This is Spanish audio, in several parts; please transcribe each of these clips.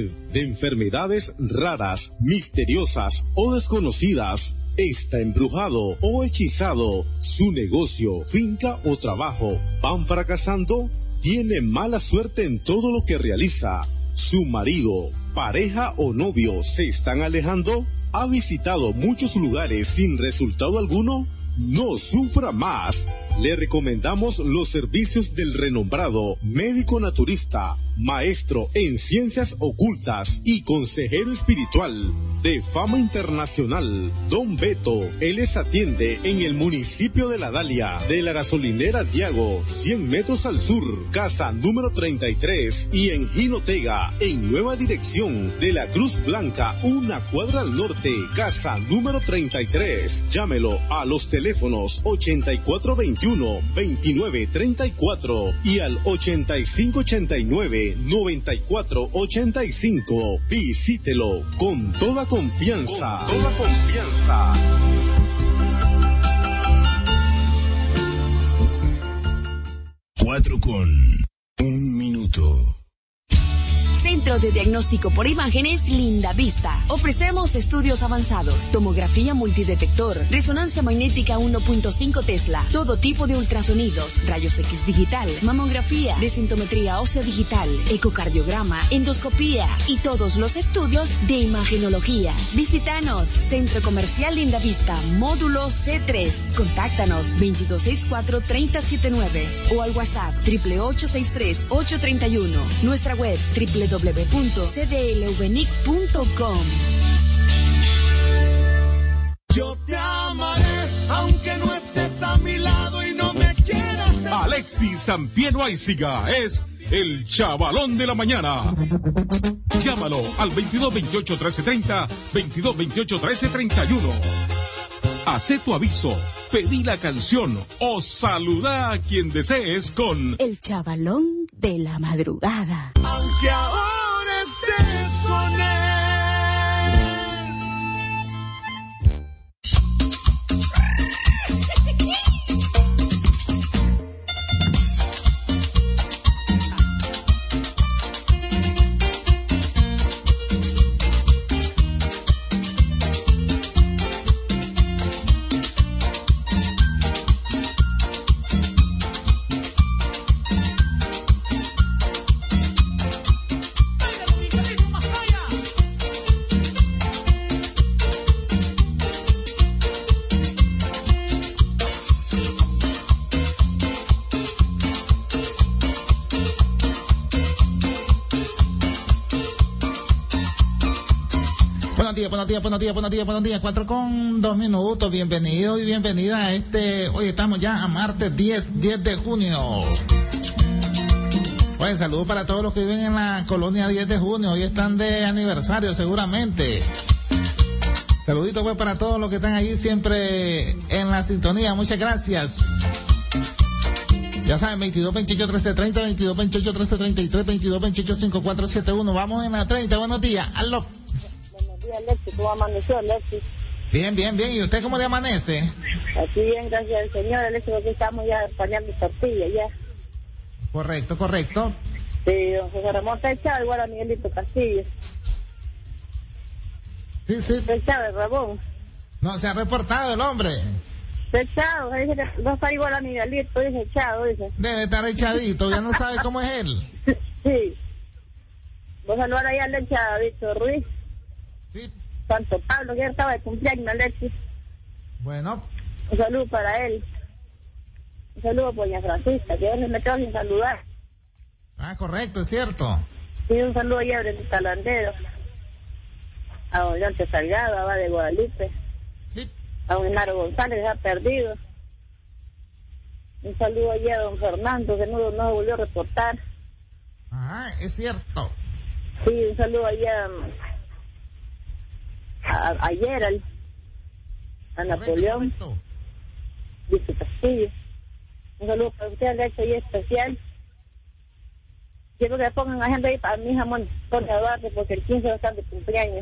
usted de enfermedades raras, misteriosas o desconocidas, está embrujado o hechizado, su negocio, finca o trabajo van fracasando, tiene mala suerte en todo lo que realiza, su marido, pareja o novio se están alejando, ha visitado muchos lugares sin resultado alguno, no sufra más. Le recomendamos los servicios del renombrado médico naturista, maestro en ciencias ocultas y consejero espiritual de fama internacional, Don Beto. Él les atiende en el municipio de La Dalia, de la gasolinera Diago, 100 metros al sur, casa número 33, y en Jinotega, en nueva dirección de la Cruz Blanca, una cuadra al norte, casa número 33. Llámelo a los teléfonos 8421-2934 y al 8589-9485. Visítelo con toda confianza. Con toda confianza. Cuatro con un minuto. Centro de Diagnóstico por Imágenes Linda Vista. Ofrecemos estudios avanzados, tomografía multidetector, resonancia magnética 1.5 Tesla, todo tipo de ultrasonidos, rayos X digital, mamografía, densitometría ósea digital, ecocardiograma, endoscopía y todos los estudios de imagenología. Visítanos, Centro Comercial Linda Vista, módulo C3. Contáctanos 2264-3079 o al WhatsApp 888-63-831. Nuestra web www.cdlvenic.com. Yo te amaré aunque no estés a mi lado y no me quieras. Alexis Sampiero Aiziga es el chavalón de la mañana. Llámalo al 2228-1330, 2228-1331. Hacé tu aviso, pedí la canción o saluda a quien desees con el chavalón de la madrugada. Aunque ahora estés con él. Buenos días, 4:02. Bienvenido y bienvenida a hoy estamos ya a martes 10 de junio. Pues saludos para todos los que viven en la colonia 10 de junio, hoy están de aniversario seguramente. Saluditos pues para todos los que están allí siempre en la sintonía, muchas gracias. Ya saben, 2228-1330, 2228-1333, 2228-5471, vamos en la 30, buenos días, aló. Alexis, ¿cómo amaneció, Alexis? Bien, ¿y usted cómo le amanece? Aquí bien, gracias al Señor, Alexis, porque estamos ya pañando tortillas ya. Correcto. Sí, don José Ramón está echado, igual a Miguelito Castillo. Sí. Está echado el Ramón. No, se ha reportado el hombre. Está echado, no está igual a Miguelito, dice echado, dice. Debe estar echadito, ya no sabe cómo es él. Sí. Vos saludar ahí al echado, Víctor Ruiz. Sí. Santo Pablo, que estaba de cumpleaños, Alexis. Bueno. Un saludo para él. Un saludo por doña Francisca, que él me quedó sin saludar. Ah, correcto, es cierto. Sí, un saludo allá a Brenda Talandero. A don Leonte Salgado, a Abad de Guadalupe. Sí. A don Genaro González, ha perdido. Un saludo allá a don Fernando, que no volvió a reportar. Ah, es cierto. Sí, un saludo allá a Gerald, a Napoleón, Dice Castillo. Un saludo para usted, Alexa, y especial. Quiero que le pongan agenda ahí para mi hija Antonia Duarte, porque el 15 va a estar de cumpleaños.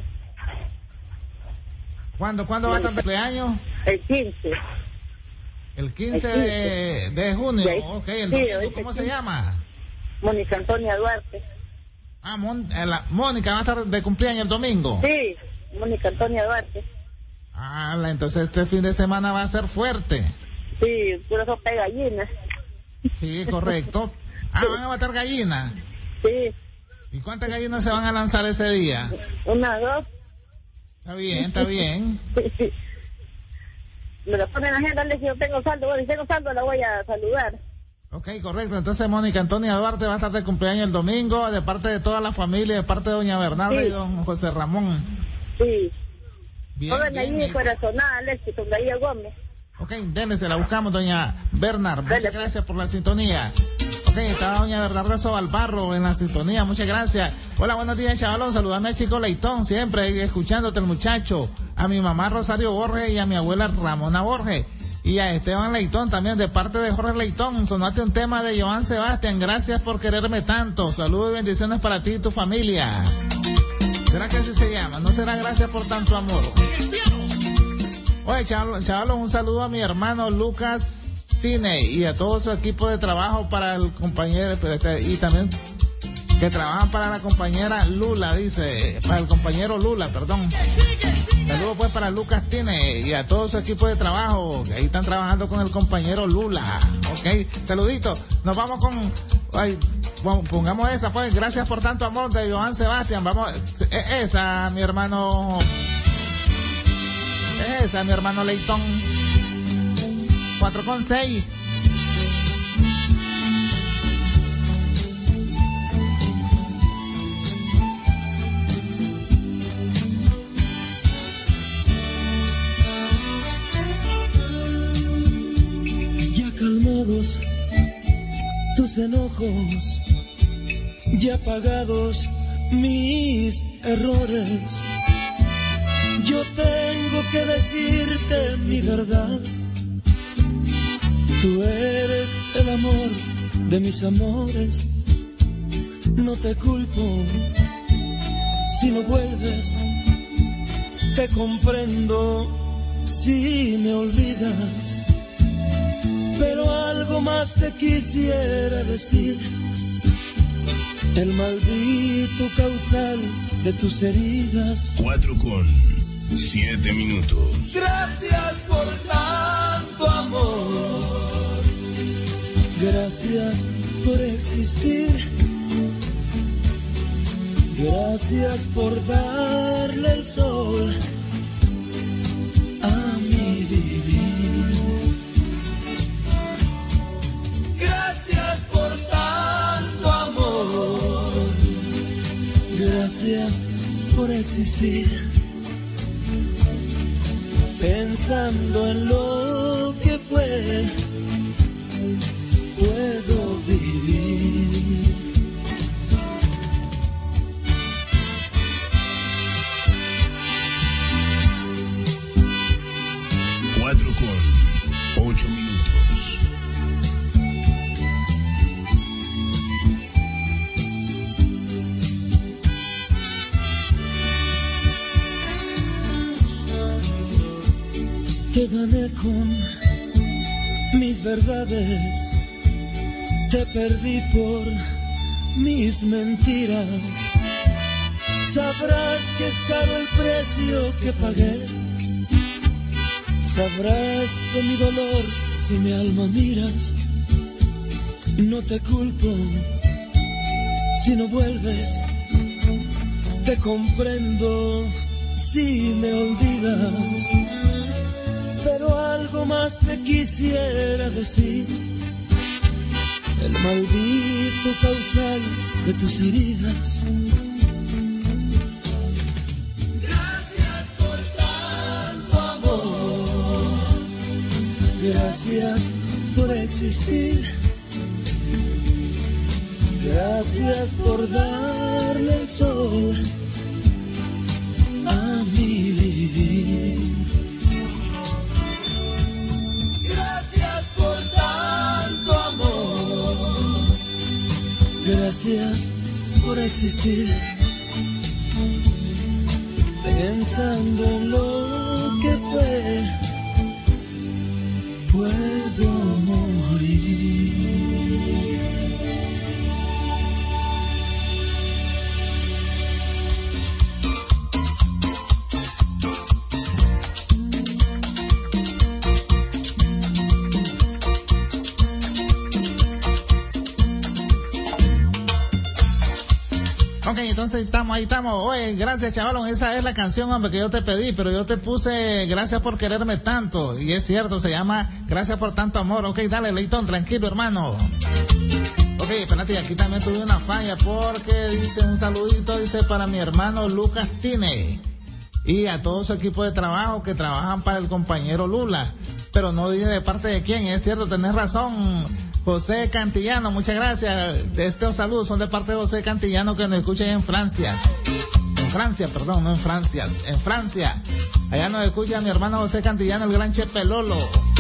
¿Cuándo va a estar de cumpleaños? El 15. El 15 de junio. Ok, el domingo, ¿cómo se llama? Mónica Antonia Duarte. Mónica va a estar de cumpleaños el domingo. Sí, Mónica Antonia Duarte. Entonces este fin de semana va a ser fuerte. Sí, pura sopa de gallinas. Sí, correcto. Van a matar gallinas. Sí. ¿Y cuántas gallinas se van a lanzar ese día? 1, 2. Está bien. Sí. Me lo ponen en la agenda, si yo tengo saldo, bueno, si tengo saldo la voy a saludar. Ok, correcto. Entonces Mónica Antonia Duarte va a estar de cumpleaños el domingo, de parte de toda la familia, de parte de doña Bernarda y don José Ramón. Sí. Bien, Joven ahí, corazonada, Alexis, con Daría Gómez. Ok, denle, se la buscamos, doña Bernard. Muchas gracias por la sintonía. Ok, estaba doña Bernarda Sobalbarro en la sintonía, muchas gracias. Hola, buenos días, chavalón. Saludame al chico Leitón, siempre escuchándote, el muchacho. A mi mamá Rosario Borges y a mi abuela Ramona Borges. Y a Esteban Leitón también, de parte de Jorge Leitón. Sonaste un tema de Joan Sebastián. Gracias por quererme tanto. Saludos y bendiciones para ti y tu familia. ¿Será que así se llama? ¿No será gracias por tanto amor? Oye, chavalos, un saludo a mi hermano Lucas Tine y a todo su equipo de trabajo para el compañero, y también que trabajan para la compañera Lula, dice, para el compañero Lula, perdón. Saludos pues para Lucas Tine y a todo su equipo de trabajo, que ahí están trabajando con el compañero Lula. Ok, saludito. Nos vamos pongamos esa pues, gracias por tanto amor, de Joan Sebastián. Vamos, esa mi hermano Leitón. 4:6. Ya calmados tus enojos, ya pagados mis errores, yo tengo que decirte mi verdad. Tú eres el amor de mis amores, no te culpo si no vuelves, te comprendo si me olvidas, pero algo más te quisiera decir. El maldito causal de tus heridas. 4:07. Gracias por tanto amor. Gracias por existir. Gracias por darle el sol a mi vivir. Gracias por tanto amor. Gracias por existir. Pensando en lo que fue, puedo vivir. Cuatro con 8 minutos. Te gané con mis verdades, te perdí por mis mentiras. Sabrás que es caro el precio que pagué. Sabrás de mi dolor si mi alma miras. No te culpo si no vuelves, te comprendo si me olvidas, pero algo más te quisiera decir. El maldito causal de tus heridas. Gracias por tanto amor. Gracias por existir. Gracias por darle el sol a mi vivir. Gracias por tanto amor. Gracias por existir. Pensando en lo que fue, puedo morir. Ok, entonces ahí estamos. Oye, gracias, chavalón. Esa es la canción, hombre, que yo te pedí, pero yo te puse Gracias por quererme tanto. Y es cierto, se llama Gracias por tanto amor. Ok, dale, Leitón, tranquilo, hermano. Ok, espérate, aquí también tuve una falla porque dice un saludito, dice para mi hermano Lucas Tine y a todo su equipo de trabajo que trabajan para el compañero Lula. Pero no dije de parte de quién, es cierto, tenés razón. José Cantillano, muchas gracias. Estos saludos son de parte de José Cantillano que nos escucha en Francia. En Francia, perdón, no en Francia. En Francia. Allá nos escucha mi hermano José Cantillano, el gran Chepe Lolo.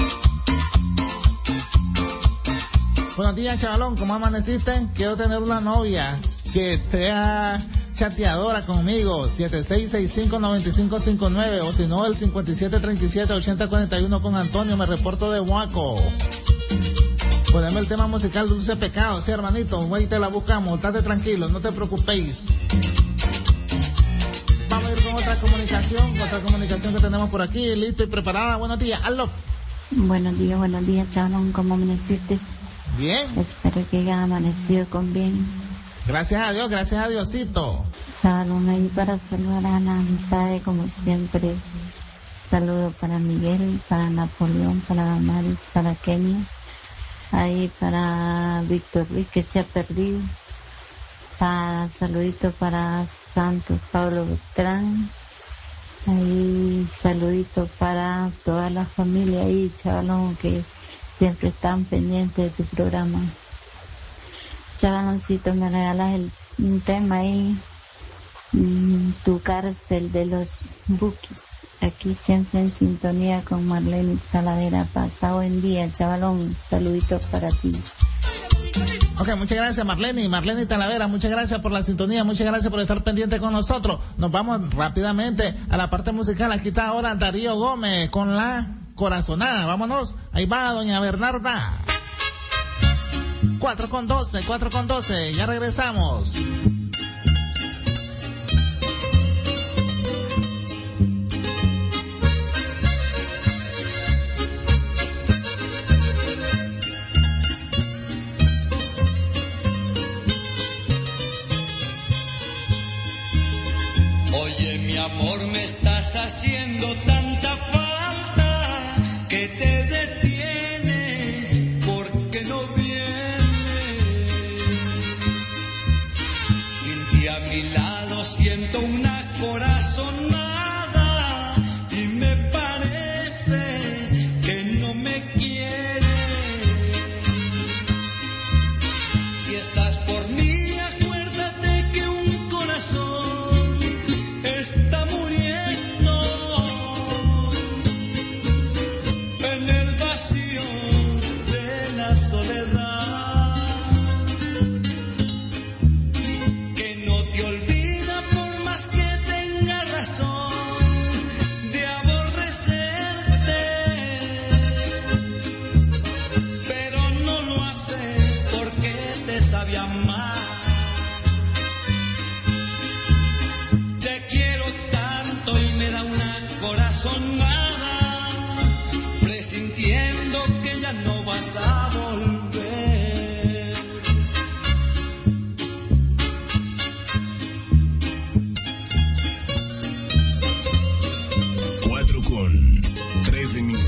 Buenos días, chavalón, ¿cómo amaneciste? Quiero tener una novia que sea chateadora conmigo. 7665-9559 o si no el 5737-8041 con Antonio. Me reporto de Huaco. Poneme el tema musical Dulce Pecado, sí, hermanito, ahí te la buscamos, estate tranquilo, no te preocupéis. Vamos a ir con otra comunicación que tenemos por aquí, listo y preparada. Buenos días, aló. Buenos días, chavalón, ¿cómo amaneciste? Bien. Espero que hayan amanecido con bien. Gracias a Diosito. Chavalón, ahí para saludar a las amistades, como siempre. Saludos para Miguel, para Napoleón, para Damaris, para Kenia. Ahí para Víctor Ruiz que se ha perdido. Saludito para Santos Pablo Beltrán. Ahí saludito para toda la familia ahí, chavalón, que siempre están pendientes de tu programa. Chavaloncito, me regalas un tema ahí, Tu cárcel de los Bukis. Aquí siempre en sintonía con Marlene Talavera. Pasa buen día, chavalón. Saluditos para ti. Ok, muchas gracias, Marlene Talavera. Muchas gracias por la sintonía. Muchas gracias por estar pendiente con nosotros. Nos vamos rápidamente a la parte musical. Aquí está ahora Darío Gómez con La Corazonada. Vámonos. Ahí va doña Bernarda. 4:12. Ya regresamos. Oye, mi amor, me estás haciendo tanta falta que te detiene porque no vienes. Sin ti a mi lado siento una corazonada y me parece que no me quieres. Si estás por mí, acuérdate que un corazón está muriendo en el vacío de la soledad, que no te olvida por más que tenga razón de aborrecerte, pero no lo hace porque te sabe amar. Te quiero tanto y me da una corazonada, presintiendo que ya no vas a volver. 4:13.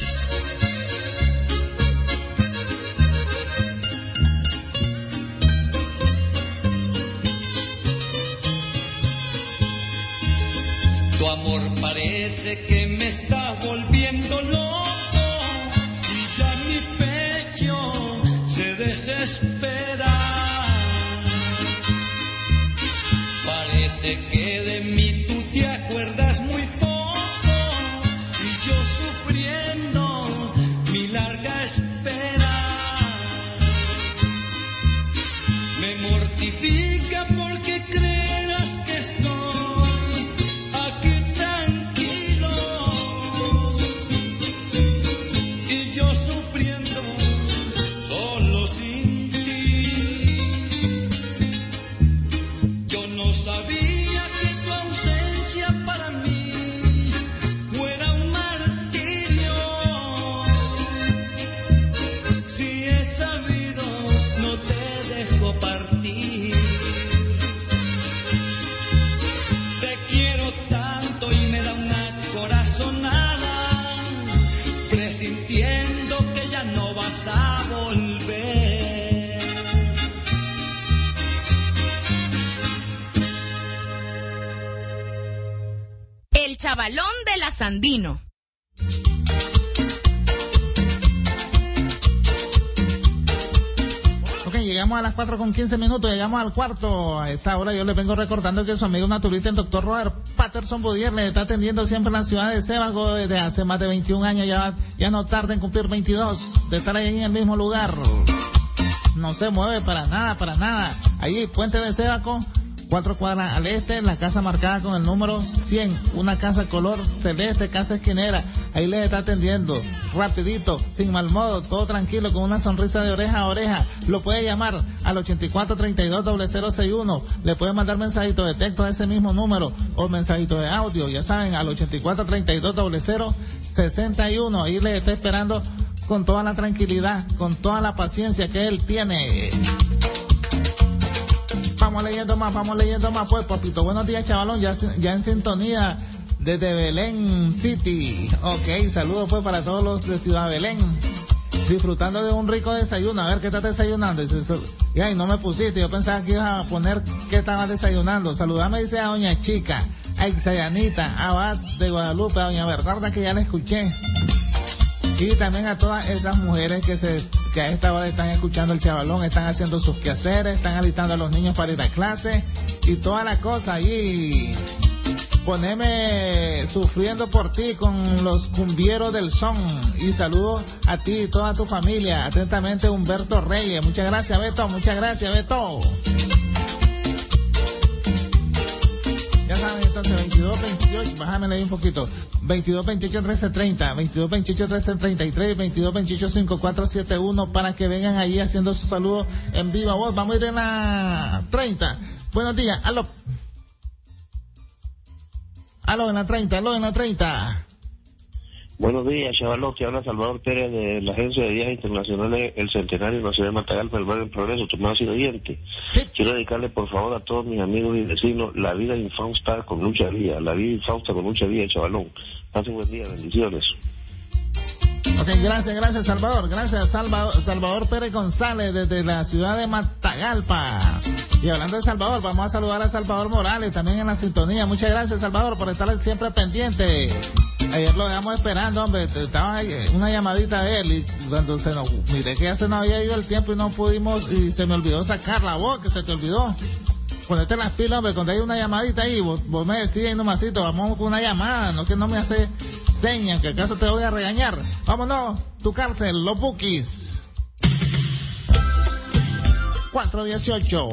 Tu amor parece que me está volviendo loco y ya mi pecho se desespera. Parece que de mí tú te acuerdas muy poco y yo sufriendo mi larga espera. Me mortifica porque creas que estoy aquí tranquilo y yo sufriendo solo sin ti. Yo no sabía Chavalón de la Sandino. Ok, llegamos a las 4:15, llegamos al cuarto. A esta hora yo les vengo recordando que su amigo naturista, el doctor Robert Patterson Boudier, le está atendiendo siempre en la ciudad de Sébago desde hace más de 21 años, ya no tarda en cumplir 22, de estar ahí en el mismo lugar. No se mueve para nada. Allí, Puente de Sébago, 4 cuadras al este, la casa marcada con el número 100, una casa color celeste, casa esquinera. Ahí les está atendiendo, rapidito, sin mal modo, todo tranquilo, con una sonrisa de oreja a oreja. Lo puede llamar al 8432-0061, le puede mandar mensajito de texto a ese mismo número, o mensajito de audio, ya saben, al 8432-0061. Ahí les está esperando con toda la tranquilidad, con toda la paciencia que él tiene. Vamos leyendo más, pues, papito. Buenos días, chavalón, ya en sintonía desde Belén City. Ok, saludos pues para todos los de Ciudad Belén, disfrutando de un rico desayuno. A ver, ¿qué estás desayunando? Y ay, no me pusiste, yo pensaba que ibas a poner qué estabas desayunando. Saludame, dice a doña Chica, a Ixayanita, a Abad de Guadalupe, a doña Bernarda, que ya la escuché. Y también a todas esas mujeres que a esta hora están escuchando el chavalón, están haciendo sus quehaceres, están alistando a los niños para ir a clase y toda la cosa ahí. Poneme sufriendo por ti con los cumbieros del son. Y saludo a ti y toda tu familia. Atentamente, Humberto Reyes. Muchas gracias, Beto. Ya saben, entonces, 2228, bájamele ahí un poquito. 2228-1330, 2228-1333, 2228-5471, para que vengan ahí haciendo su saludo en viva voz. Vamos a ir en la 30. Buenos días, aló, en la 30. Buenos días, chavalón, que habla Salvador Pérez de la Agencia de Viajes Internacionales El Centenario en la ciudad de Matagalpa, el barrio del Progreso, tu más oyente. Sí. Quiero dedicarle, por favor, a todos mis amigos y vecinos La Vida Infausta con mucha vida, chavalón. Pasen buen día, bendiciones. Ok, gracias, Salvador. Gracias, Salvador Pérez González, desde la ciudad de Matagalpa. Y hablando de Salvador, vamos a saludar a Salvador Morales, también en la sintonía. Muchas gracias, Salvador, por estar siempre pendiente. Ayer lo dejamos esperando, hombre, estaba una llamadita de él, y cuando miré que ya se nos había ido el tiempo y no pudimos, y se me olvidó sacar la voz, que se te olvidó. Ponete las pilas, hombre, cuando hay una llamadita ahí, vos me decís ahí nomasito, vamos con una llamada, no que no me hace señas, que acaso te voy a regañar. Vámonos, tu cárcel, los Bukis. 418.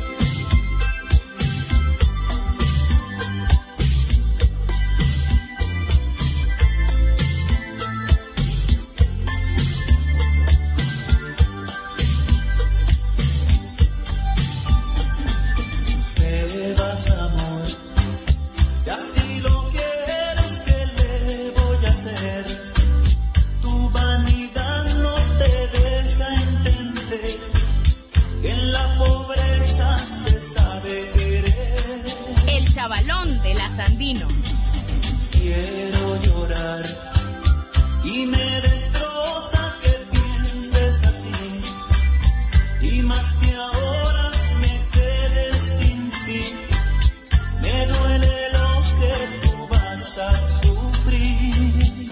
Chavalón de la Sandino. Quiero llorar y me destroza que pienses así, y más que ahora me quedes sin ti, me duele lo que tú vas a sufrir.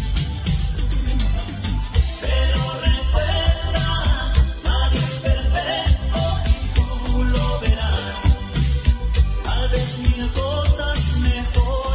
Pero recuerda, nadie es perfecto y tú lo verás. Tal vez mil cosas mejor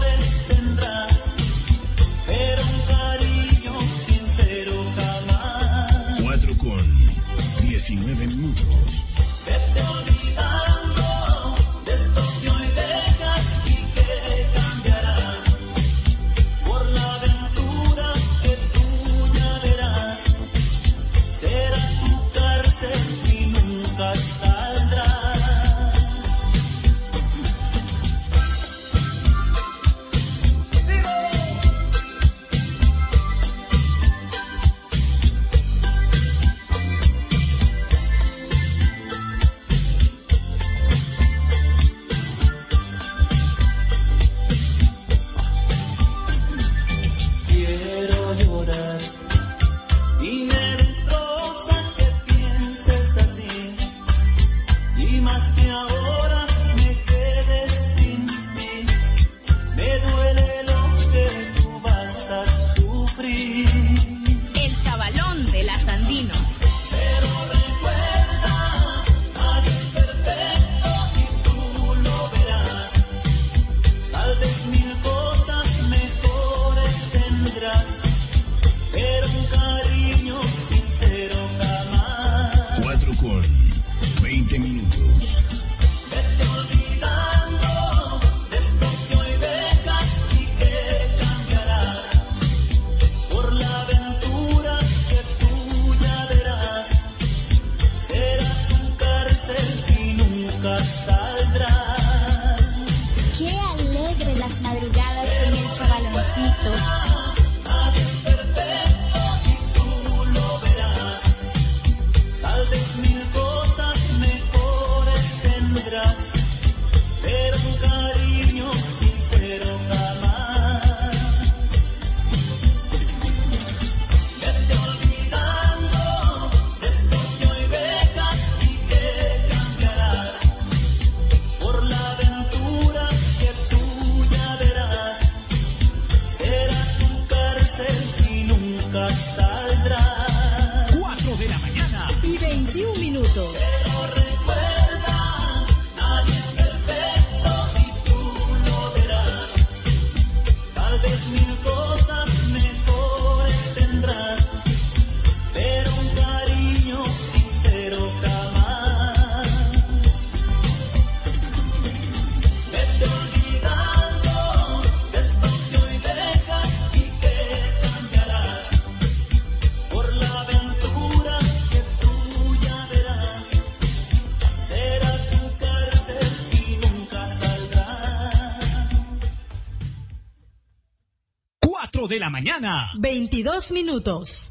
8 de la mañana. 22 minutos.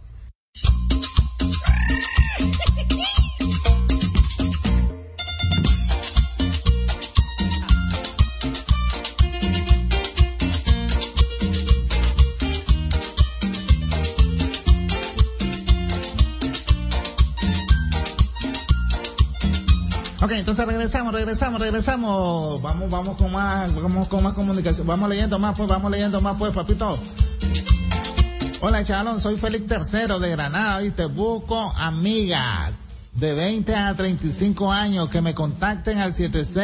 Ok, entonces regresamos. Vamos con más comunicación. Vamos leyendo más, pues, papito. Hola, chavalón, soy Félix III de Granada, y te busco amigas de 20 a 35 años que me contacten al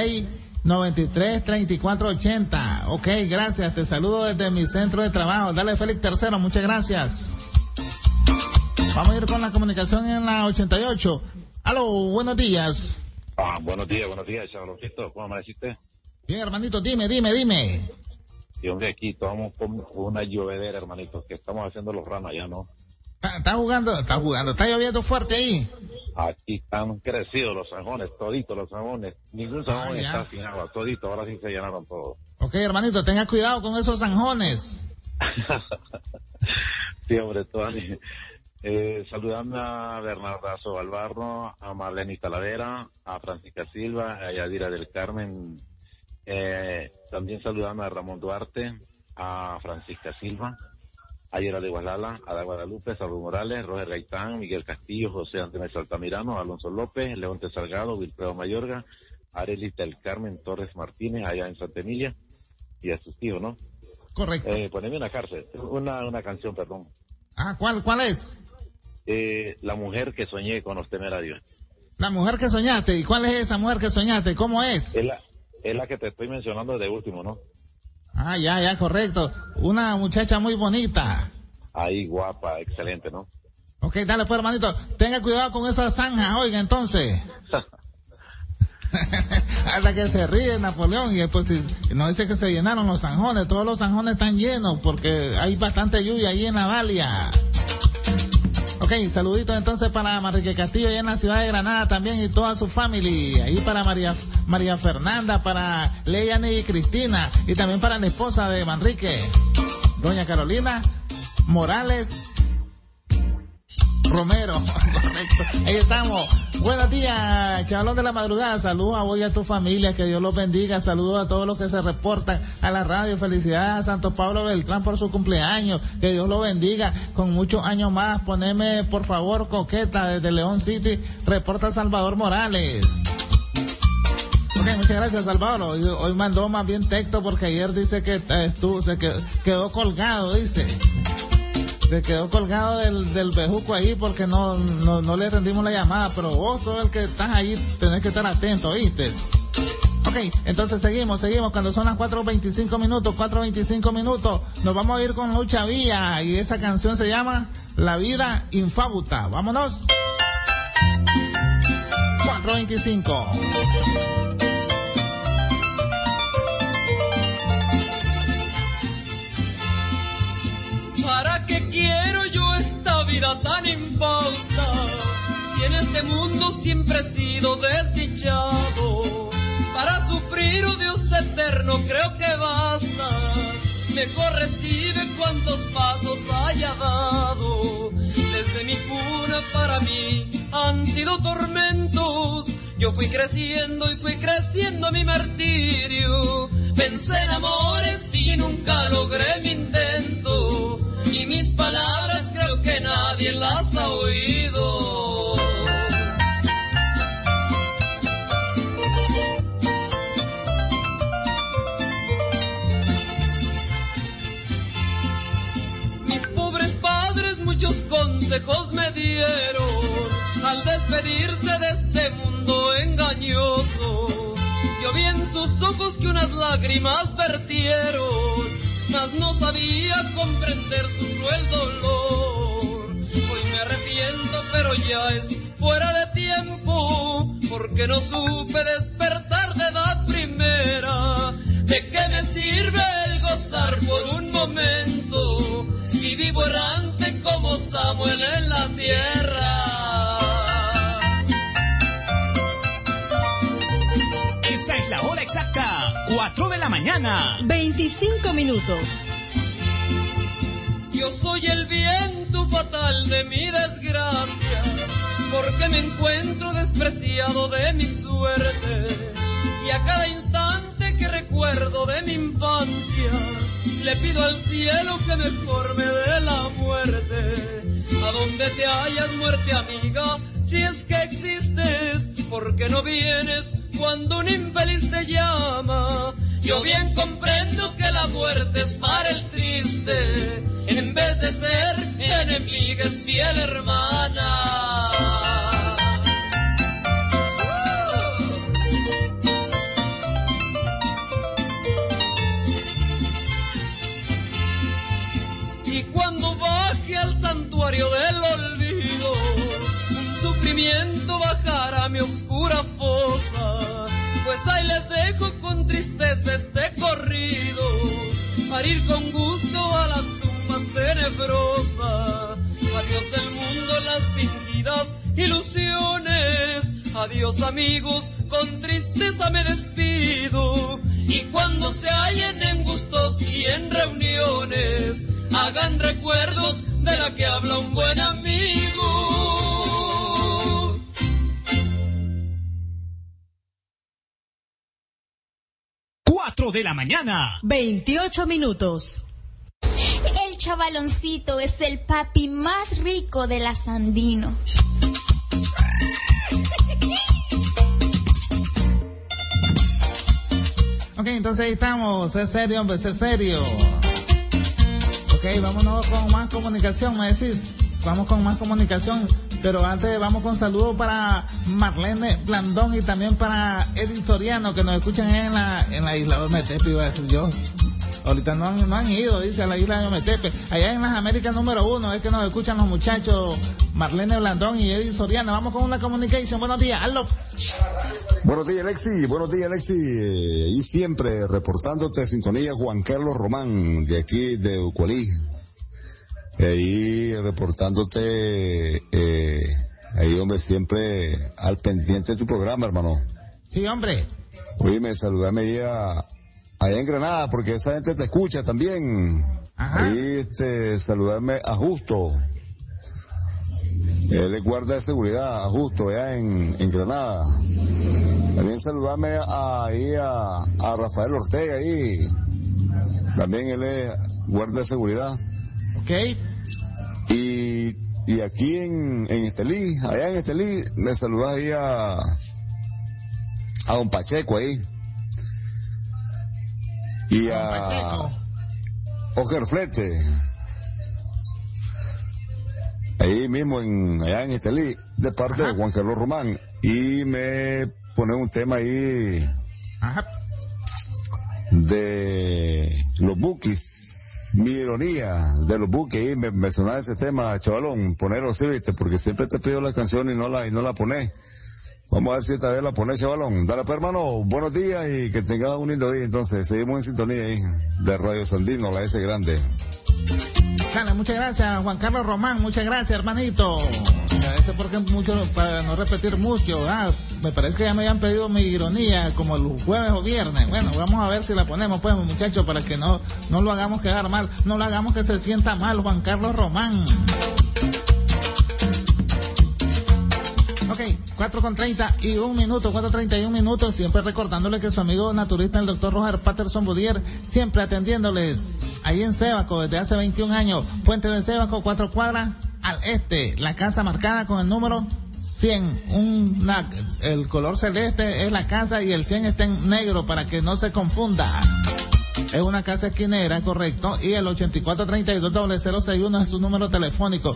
7693-3480. Ok, gracias, te saludo desde mi centro de trabajo. Dale, Félix III, muchas gracias. Vamos a ir con la comunicación en la 88. Aló, buenos días. Buenos días, chavaloncito. ¿Cómo amaneciste? Bien, hermanito, dime. Y hombre, aquí tomamos con una llovedera, hermanito, que estamos haciendo los ranos allá, ¿no? Está jugando, está lloviendo fuerte ahí. Aquí están crecidos los zanjones, toditos los zanjones. Ningún zanjón está sin agua, todito, ahora sí se llenaron todos. Ok, hermanito, tenga cuidado con esos zanjones. Sí, hombre, Tony. Saludando a Bernardazo Albarro, a Marlene Talavera, a Francisca Silva, a Yadira del Carmen, también saludando a Ramón Duarte, a Francisca Silva, a Yera de Guadalala, a Guadalupe, Salud Morales, Roger Gaitán, Miguel Castillo, José Antonio Altamirano, Alonso López, Leonte Salgado, Wilfredo Mayorga, Arelita del Carmen Torres Martínez, allá en Santa Emilia, y a sus tíos, ¿no? Correcto. Poneme una canción, perdón. ¿Cuál es? La mujer que soñé con los temerarios. La mujer que soñaste. ¿Y cuál es esa mujer que soñaste? ¿Cómo es? Es la que te estoy mencionando de último, ¿no? Ya, correcto. Una muchacha muy bonita. Ahí, guapa, excelente, ¿no? Ok, dale pues, hermanito. Tenga cuidado con esas zanjas, oiga, entonces. Hasta que se ríe Napoleón, y después nos dice que se llenaron los zanjones. Todos los zanjones están llenos porque hay bastante lluvia ahí en la Valia. Ok, saluditos entonces para Manrique Castillo allá en la ciudad de Granada también y toda su familia. Ahí para María Fernanda, para Leyani y Cristina, y también para la esposa de Manrique, doña Carolina Morales Romero. Correcto. Ahí estamos. Buenos días, chavalón de la madrugada. Saludos a vos y a tu familia. Que Dios los bendiga. Saludos a todos los que se reportan a la radio. Felicidades a Santo Pablo Beltrán por su cumpleaños. Que Dios lo bendiga con muchos años más. Poneme, por favor, Coqueta desde León City. Reporta Salvador Morales. Ok, muchas gracias, Salvador. Hoy mandó más bien texto porque ayer dice que quedó colgado, dice. Se quedó colgado del bejuco ahí porque no le rendimos la llamada, pero vos, todo el que estás ahí, tenés que estar atento, ¿oíste? Ok, entonces seguimos, cuando son las 4:25 minutos, nos vamos a ir con Lucha Villa, y esa canción se llama La Vida Infausta. Vámonos. 4:25. ¿Para qué quiero yo esta vida tan infausta? Si en este mundo siempre he sido desdichado. Para sufrir, oh Dios eterno, creo que basta. Mejor recibe cuantos pasos haya dado. Desde mi cuna para mí han sido tormentos. Yo fui creciendo y fui creciendo mi martirio. Pensé en amores y nunca logré mi intento. Y mis palabras creo que nadie las ha oído. Mis pobres padres muchos consejos me dieron al despedirse de este mundo engañoso. Yo vi en sus ojos que unas lágrimas vertieron, mas no sabía comprender su cruel dolor. Hoy me arrepiento, pero ya es fuera de tiempo, porque no supe despertar de edad primera. ¿De qué me sirve el gozar por un momento, si vivo errante como Samuel en la tierra? Esta es la hora exacta, 4 de la mañana. 25 minutos. Yo soy el viento fatal de mi desgracia, porque me encuentro despreciado de mi suerte. Y a cada instante que recuerdo de mi infancia, le pido al cielo que me forme de la muerte. A donde te hallas, muerte amiga, si es que existes, ¿por qué no vienes cuando un infeliz te llama? Yo bien comprendo que la muerte es para el triste, en vez de ser enemiga es fiel hermana. Y cuando baje al santuario del olvido, un sufrimiento bajará a mi oscura fosa, pues ahí les dejo con tristeza este corrido, para ir con gusto a la tumba tenebrosa. Adiós del mundo, las fingidas ilusiones, adiós amigos, con tristeza me despido. Y cuando se hallen en gustos y en reuniones, hagan recuerdos de la que habla un buen amigo. De la mañana, 28 minutos. El Chavaloncito es el papi más rico de la Sandino. Ok, entonces ahí estamos. Es serio, hombre, es serio. Ok, vámonos con más comunicación, me decís. Vamos con más comunicación. Pero antes vamos con saludos para Marlene Blandón y también para Eddie Soriano, que nos escuchan en la isla de Ometepe, iba a decir yo. Ahorita no han ido, dice, a la isla de Ometepe. Allá en las Américas número 1 es que nos escuchan los muchachos Marlene Blandón y Eddie Soriano. Vamos con una comunicación. Buenos días, aló. Buenos días, Alexi. Y siempre reportándote sintonía Juan Carlos Román, de aquí de Ucualí. Ahí reportándote, ahí hombre, siempre al pendiente de tu programa, hermano. Sí, hombre. Oíme, saludame ahí allá en Granada, porque esa gente te escucha también. Ajá. Ahí, saludarme a Justo. Él es guarda de seguridad, a Justo, allá en Granada. También saludarme ahí a Rafael Ortega ahí. También él es guarda de seguridad. Okay. Y aquí en Estelí, allá en Estelí, me saludás ahí a don Pacheco ahí. Y a Oscar Flete. Ahí mismo allá en Estelí, de parte de Juan Carlos Román. Y me pone un tema ahí. Ajá. De los Bukis. Mi ironía de los buques, y me sonaba ese tema, chavalón, ponerlo así, viste, porque siempre te pido la canción y no la pones. Vamos a ver si esta vez la pones, chavalón. Dale, pues, hermano, buenos días y que tengas un lindo día. Entonces, seguimos en sintonía ahí, de Radio Sandino, la S grande. Dale, muchas gracias, Juan Carlos Román, muchas gracias, hermanito. Porque mucho, para no repetir mucho, me parece que ya me habían pedido mi ironía como el jueves o viernes. Bueno, vamos a ver si la ponemos, pues, muchachos, para que no lo hagamos quedar mal, no lo hagamos que se sienta mal, Juan Carlos Román. Ok, 4:31 minutos, 4:31 minutos, siempre recordándole que su amigo naturista, el doctor Roger Patterson Boudier, siempre atendiéndoles ahí en Sébaco desde hace 21 años, Puente de Sébaco, 4 cuadras al este, la casa marcada con el número 100, el color celeste es la casa y el 100 está en negro para que no se confunda. Es una casa esquinera, correcto, y el 84320061 es su número telefónico,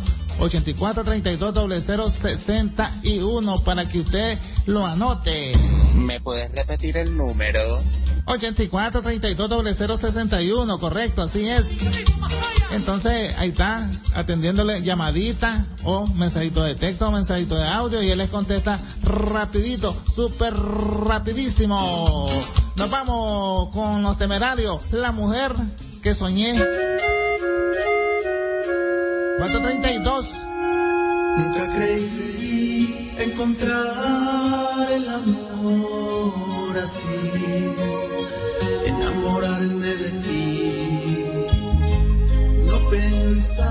84320061 para que usted lo anote. ¿Me puedes repetir el número? 84320061, correcto, así es. Entonces, ahí está, atendiéndole llamadita o mensajito de texto o mensajito de audio y él les contesta rapidito, súper rapidísimo. Nos vamos con los temerarios, la mujer que soñé. 4:32. Nunca creí encontrar el amor así, enamorarme de ti. No pensaba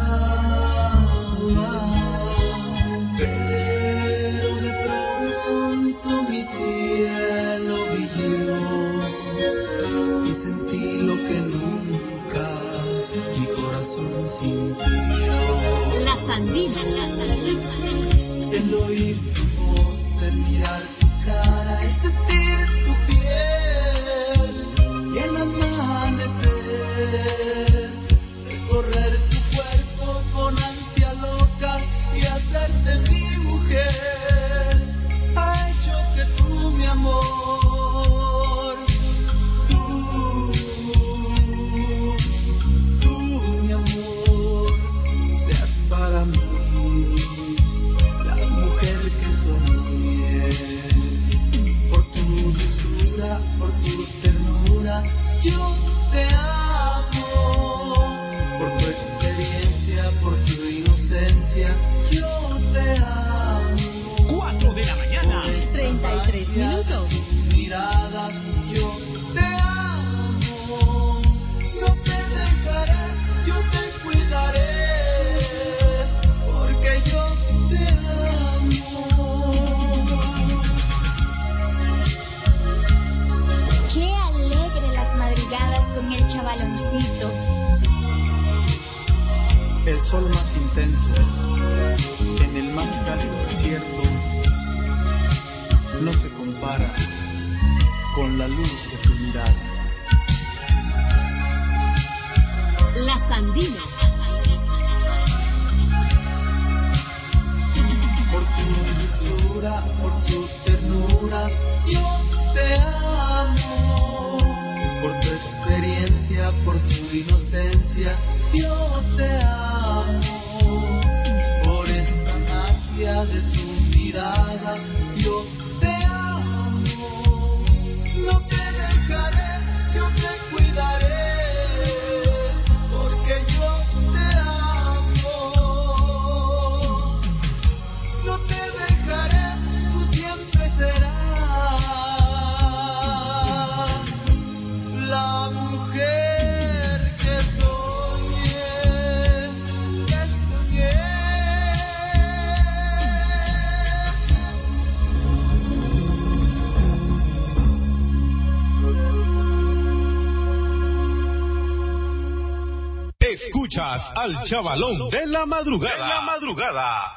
con la luz de tu mirada. La Sandina. Por tu dulzura, por tu ternura, yo te amo. Por tu experiencia, por tu inocencia, yo te amo. Por esa magia de tu mirada, yo te amo. No te dejaré, yo te cuidaré, porque yo te amo. No te dejaré, tú siempre serás la mujer que soñé, que soñé. Escuchas al Chavalón de la madrugada.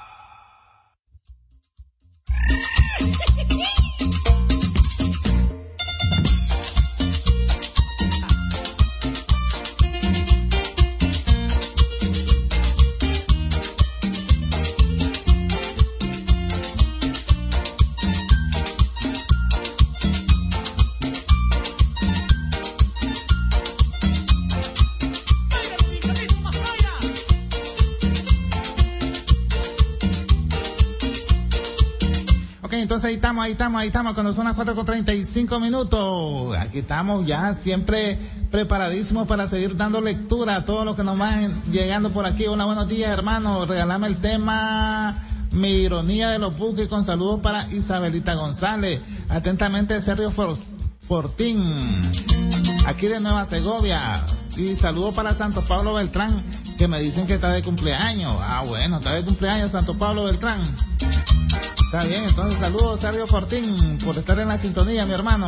Entonces ahí estamos, cuando son las 4:35. Aquí estamos ya siempre preparadísimos para seguir dando lectura a todo lo que nos van llegando por aquí. Hola, buenos días, hermano. Regálame el tema Mi ironía de los buques, con saludos para Isabelita González. Atentamente, Sergio Fortín, aquí de Nueva Segovia. Y saludos para Santo Pablo Beltrán, que me dicen que está de cumpleaños. Bueno, está de cumpleaños Santo Pablo Beltrán. Está bien, entonces saludos Sergio Fortín por estar en la sintonía, mi hermano.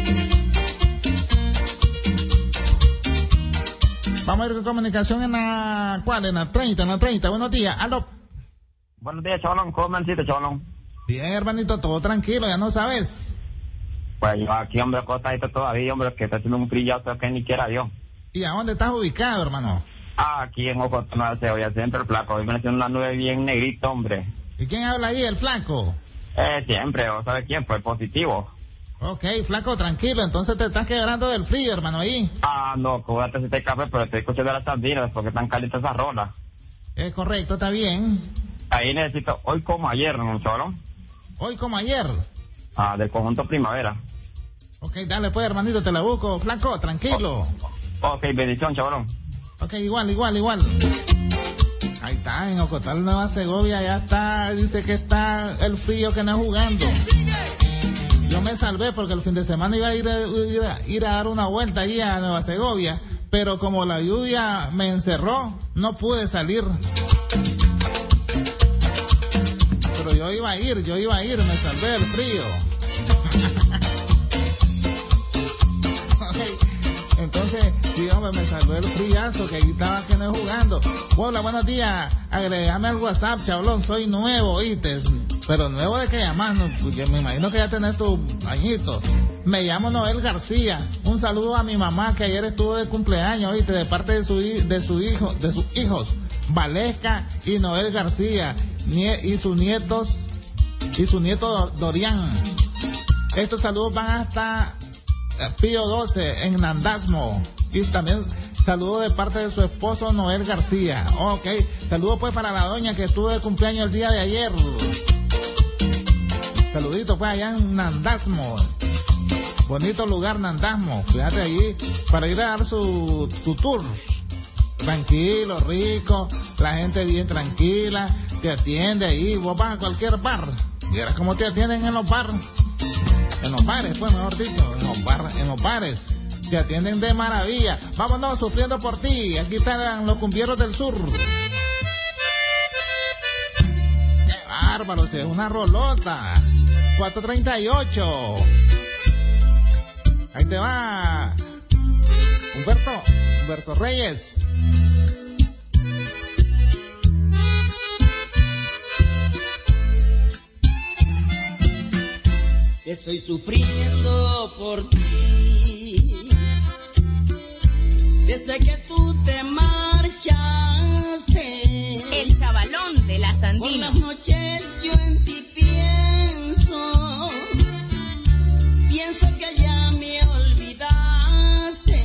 Vamos a ir con comunicación en la... ¿Cuál? En la 30. Buenos días, aló. Buenos días, chavalón. ¿Cómo me sientes, chavalón? Bien, hermanito, todo tranquilo, ya no sabes. Pues yo aquí, hombre, acostadito todavía, hombre, que está haciendo un frillazo que ni quiera yo. ¿Y a dónde estás ubicado, hermano? Aquí en Ocotal, Nueva Segovia, siempre el flaco. Hoy me haciendo una nube bien negrita, hombre. ¿Y quién habla ahí, el flaco? Siempre, ¿o sabe quién? Pues Positivo. Ok, flaco, tranquilo, entonces te estás quebrando del frío, hermano, ahí. No, cúbrate si te café, pero estoy escuchando las sandinas porque están calientes esas rolas. Es correcto, está bien. Ahí necesito, hoy como ayer, ¿no, chavalón? Hoy como ayer. Del conjunto Primavera. Ok, dale pues, hermanito, te la busco, flaco, tranquilo. Ok, bendición, chavalón. Ok, igual. Ahí está, en Ocotal, Nueva Segovia, ya está, dice que está el frío que no es jugando. Yo me salvé porque el fin de semana iba a ir a dar una vuelta allí a Nueva Segovia, pero como la lluvia me encerró, no pude salir. Pero yo iba a ir, me salvé del frío. Entonces, sí, hombre, me salvé el friazo que ahí estaba que no jugando. Hola, buenos días. Agregame al WhatsApp, chablón. Soy nuevo, ¿oíste? Pero nuevo de que llamas, ¿no? Porque me imagino que ya tenés tus añitos. Me llamo Noel García. Un saludo a mi mamá que ayer estuvo de cumpleaños, ¿oíste? De parte de sus hijos, Valesca y Noel García, y sus nietos, y su nieto Dorian. Estos saludos van hasta Pío 12 en Nandasmo, y también saludo de parte de su esposo Noel García. Ok, saludo pues para la doña que estuvo de cumpleaños el día de ayer. Saludito pues allá en Nandasmo, bonito lugar Nandasmo, fíjate allí para ir a dar su tour, tranquilo, rico, la gente bien tranquila, te atiende ahí. Vos vas a cualquier bar, mira cómo te atienden en los bares. En los bares, pues, mejor dicho, en los bares, te atienden de maravilla. Vámonos, sufriendo por ti. Aquí están los cumbieros del sur. ¡Qué bárbaro! Es una rolota. 4:38. Ahí te va Humberto Reyes. Estoy sufriendo por ti. Desde que tú te marchaste. El chavalón de la Sandino. Por las noches yo en ti pienso. Pienso que ya me olvidaste.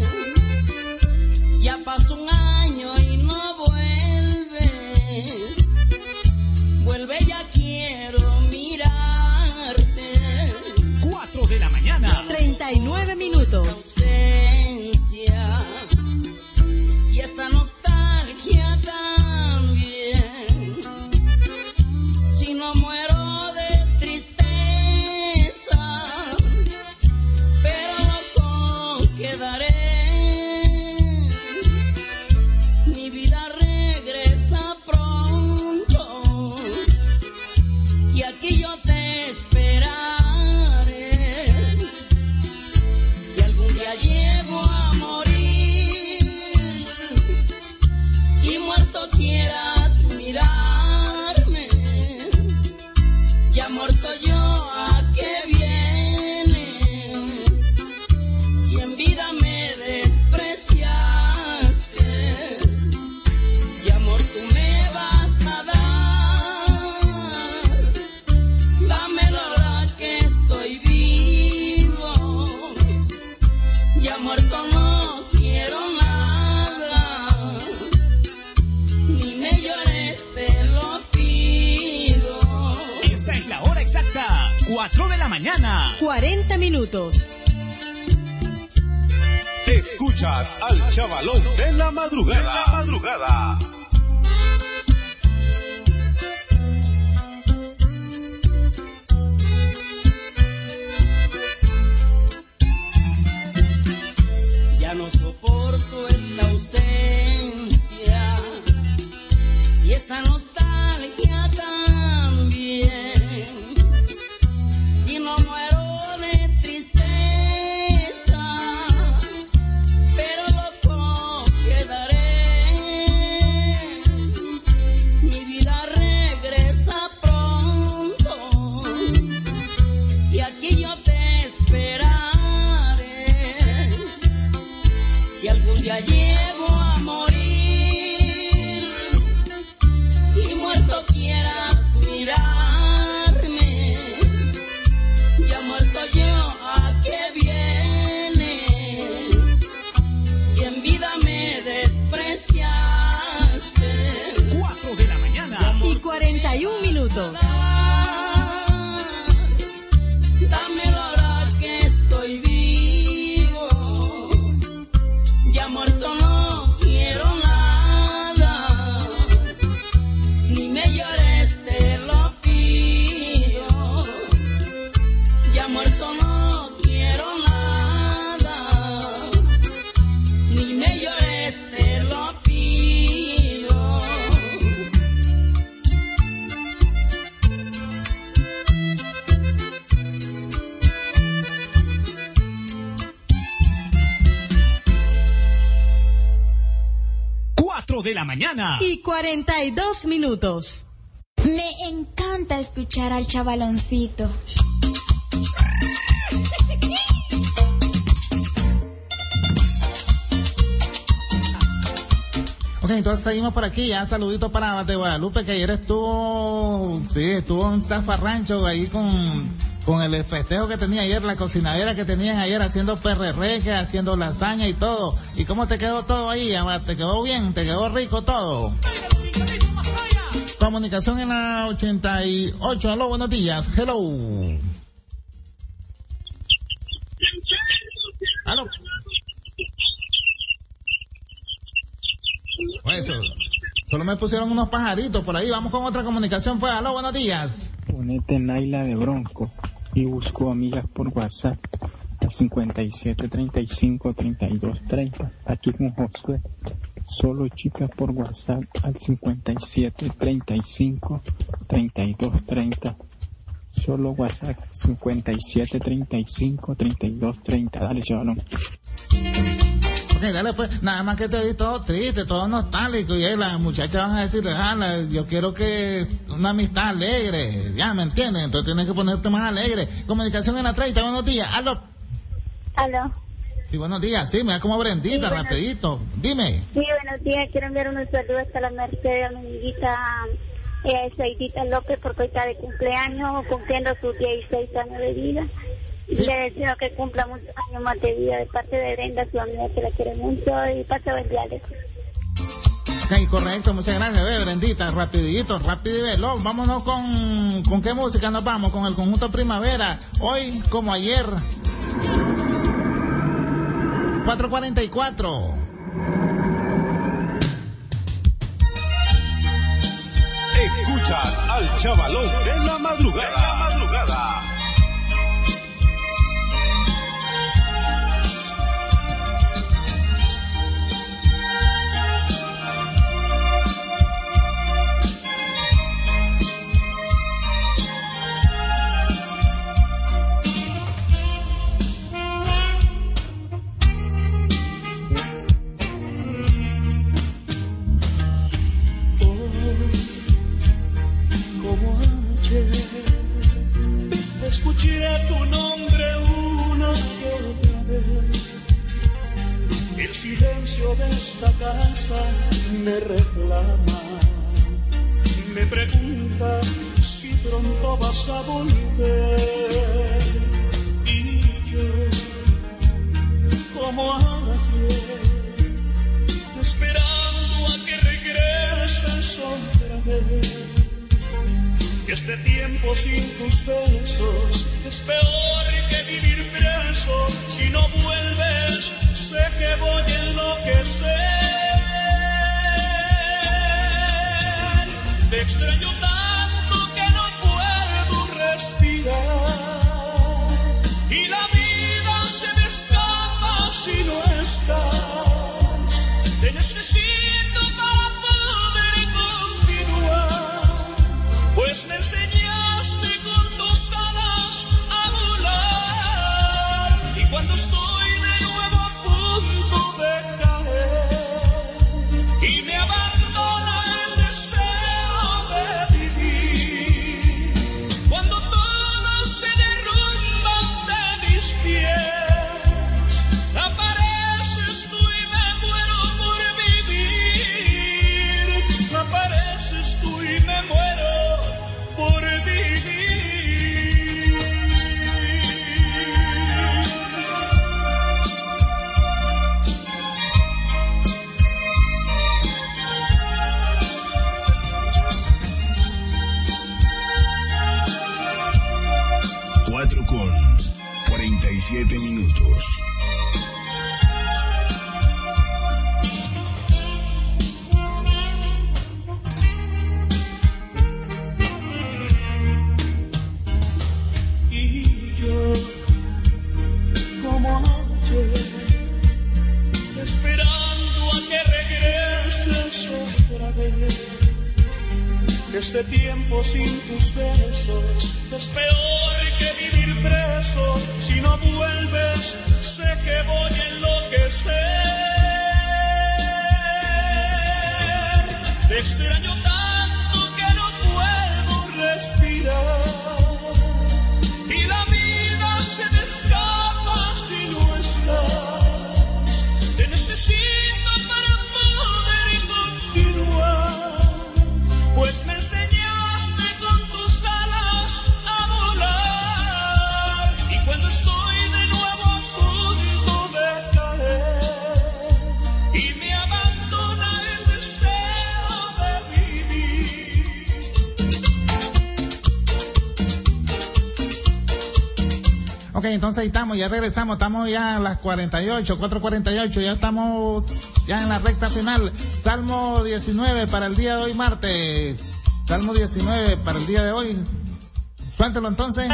Ya pasó un año y no vuelves. Vuelve, ya quiero mirarte. 4 de la mañana. 39 minutos. Y esta nostalgia también. Si no muero de tristeza, pero loco quedaré. Mi vida regresa pronto y aquí yo te esperaré. Si algún día llego a morir y muerto quieras mirarme, ya muerto yo, ¿a qué vienes? Si en vida me despreciaste, si amor tú me vas a dar, dámelo ahora que estoy vivo. Ya muerto no quiero nada, ni me llores, te lo pido. Esta es la hora exacta. 4 de la mañana. 40 minutos. Escuchas al chavalón de la madrugada. Ya no soporto esta ausencia y esta nostalgia también. Si no muero de tristeza, pero loco quedaré. Mi vida regresa pronto y aquí yo te esperaré. Si algún día llego a morir y muerto quieras mirarme, ya muerto yo, ¿a qué vienes? Si en vida me despreciaste. 4 de la mañana. Y 41 minutos. Dámelo ahora que estoy vivo. Ya muerto no quiero nada, ni me llores, te lo pido. Ya muerto no quiero nada, ni me llores, te lo pido. De la mañana. Y 42 minutos. Me encanta escuchar al chavaloncito. Ok, entonces seguimos por aquí. Ya saludito para de Guadalupe, que ayer estuvo en Zafarrancho ahí con el festejo que tenía ayer, la cocinadera que tenían ayer haciendo perrerreque, haciendo lasaña y todo. ¿Y cómo te quedó todo ahí? ¿Te quedó bien? ¿Te quedó rico todo? Comunicación en la 88. Aló, buenos días. Hello. Aló. Eso. Solo me pusieron unos pajaritos por ahí. Vamos con otra comunicación. Pues, aló, buenos días. Ponete Naila de Bronco y busco amigas por WhatsApp al 57353230. Aquí con Josué. Solo chicas por WhatsApp al 57353230. Solo WhatsApp 57353230. Dale, chavalón. Ok, dale pues, nada más que te vi todo triste, todo nostálgico, y ahí las muchachas van a decir, yo quiero que una amistad alegre, ya me entienden, entonces tienes que ponerte más alegre. Comunicación en la 30, buenos días, aló. Aló. Sí, buenos días, sí, me da como Brendita, sí, rapidito, dime. Sí, buenos días, quiero enviar unos saludos a la Mercedes, a mi amiguita Saidita López, porque hoy está de cumpleaños, cumpliendo sus 16 años de vida. Y sí, le deseo que cumpla muchos años más de vida de parte de Brenda, su amiga que la quiere mucho, y pase buen día. Ok, correcto, muchas gracias, Brendita, rapidito y veloz. Vámonos con qué música nos vamos, con el conjunto Primavera, hoy como ayer. 4:44. Escuchas al Chavalón de la madrugada. Escuché tu nombre una y otra vez. El silencio de esta casa me reclama. Me pregunta si pronto vas a volver. Y yo, como ayer, esperando a que regreses otra vez. Este tiempo sin tus besos es peor que vivir preso. Si no vuelves, sé que voy a enloquecer. Te extraño tanto que no puedo respirar. Y la vida se me escapa si no estás. Te necesito para poder continuar. Pues me enseñaste con tus alas a volar. Y cuando estoy de nuevo a punto de caer y me abandona el deseo de vivir, cuando todo se derrumba ante mis pies, apareces tú y me muero por vivir. Apareces tú y me muero por vivir. 4:47 minutos. Este tiempo sin tus besos es peor que vivir preso. Si no vuelves, sé que voy a enloquecer. Te extraño tanto que no puedo respirar. Y la vida se me escapa si no estás. Te necesito para poder continuar. Pues me enseñaste con tus alas a volar. Y cuando estoy de nuevo a punto de caer y me abandona el deseo de vivir. Ok, entonces ahí estamos, ya regresamos, estamos ya a las 4:48, ya estamos ya en la recta final. Salmo 19 para el día de hoy, martes. Salmo 19 para el día de hoy. Cuéntelo entonces.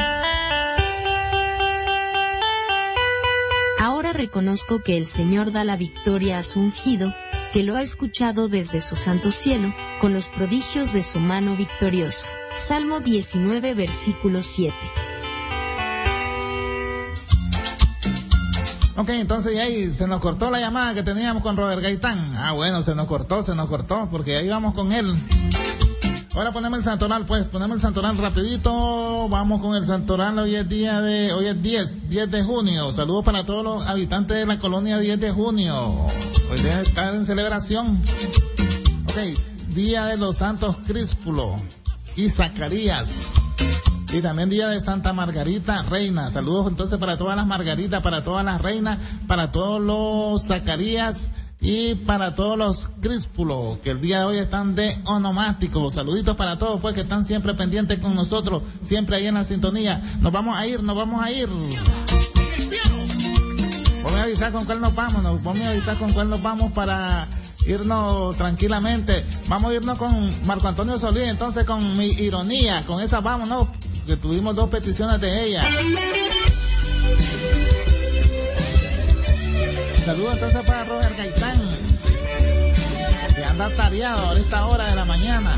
Ahora reconozco que el Señor da la victoria a su ungido, que lo ha escuchado desde su santo cielo, con los prodigios de su mano victoriosa. Salmo 19, versículo 7. Ok, entonces ahí se nos cortó la llamada que teníamos con Robert Gaitán. Ah, bueno, se nos cortó, porque ahí vamos con él. Ahora ponemos el santoral, rapidito. Vamos con el santoral. Hoy es 10 de junio. Saludos para todos los habitantes de la colonia 10 de junio. Hoy debe estar en celebración. Ok, día de los santos Críspulo y Zacarías. Y también día de Santa Margarita Reina. Saludos entonces para todas las Margaritas, para todas las reinas, para todos los Zacarías y para todos los Críspulos, que el día de hoy están de onomástico. Saluditos para todos, pues, que están siempre pendientes con nosotros, siempre ahí en la sintonía. Nos vamos a ir. Vamos a avisar con cuál nos vamos, para irnos tranquilamente. Vamos a irnos con Marco Antonio Solís, entonces con Mi Ironía, con esa vámonos, que tuvimos 2 peticiones de ella. Saludos entonces para Roger Gaitán, que anda tareado a esta hora de la mañana.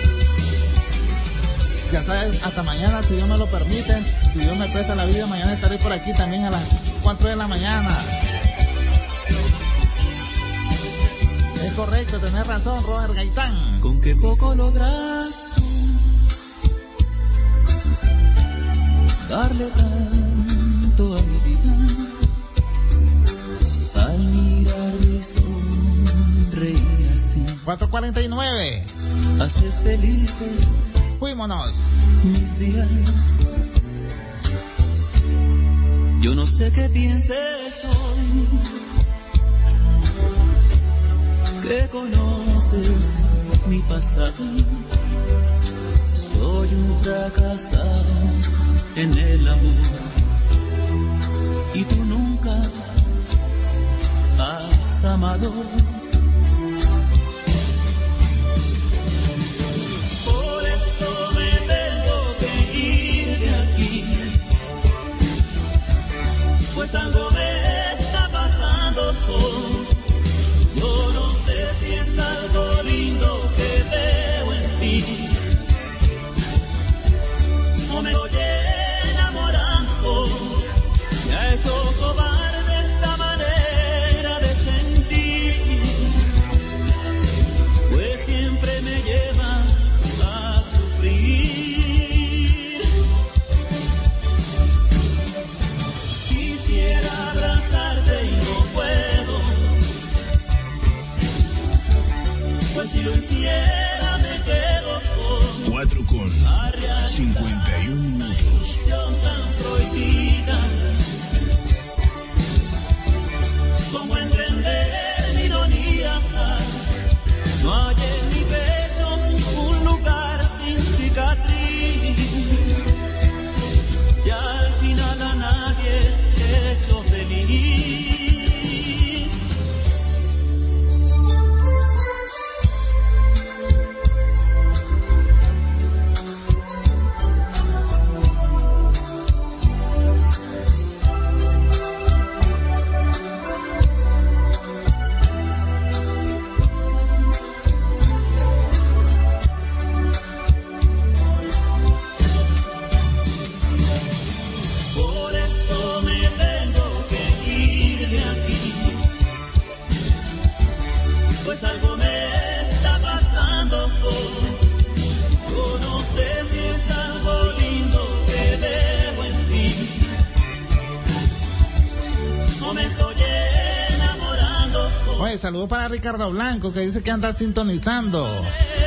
Ya sabes, hasta mañana, si Dios me lo permite, si Dios me presta la vida, mañana estaré por aquí también a las 4 de la mañana. Es correcto, tenés razón, Roger Gaitán. Con qué poco logras darle tanto a mi vida, al mirarme sonreír así. 4:49. Haces felices, fuímonos, mis días. Yo no sé qué pienses hoy, que conoces mi pasado. Soy un fracasado en el amor y tú nunca has amado. Por eso me tengo que ir de aquí, pues algo me está pasando. Yo no sé si es algo lindo que veo en ti, o me voy enamorando. Me ha hecho cobarde esta manera de sentir, pues siempre me lleva a sufrir. Quisiera abrazarte y no puedo, pues si lo hiciera me quedo con 4:51 minutos. Tan prohibida, como entender mi ironía. No hay en mi pecho un lugar sin cicatriz, y al final a nadie he hecho feliz. Saludos para Ricardo Blanco, que dice que anda sintonizando.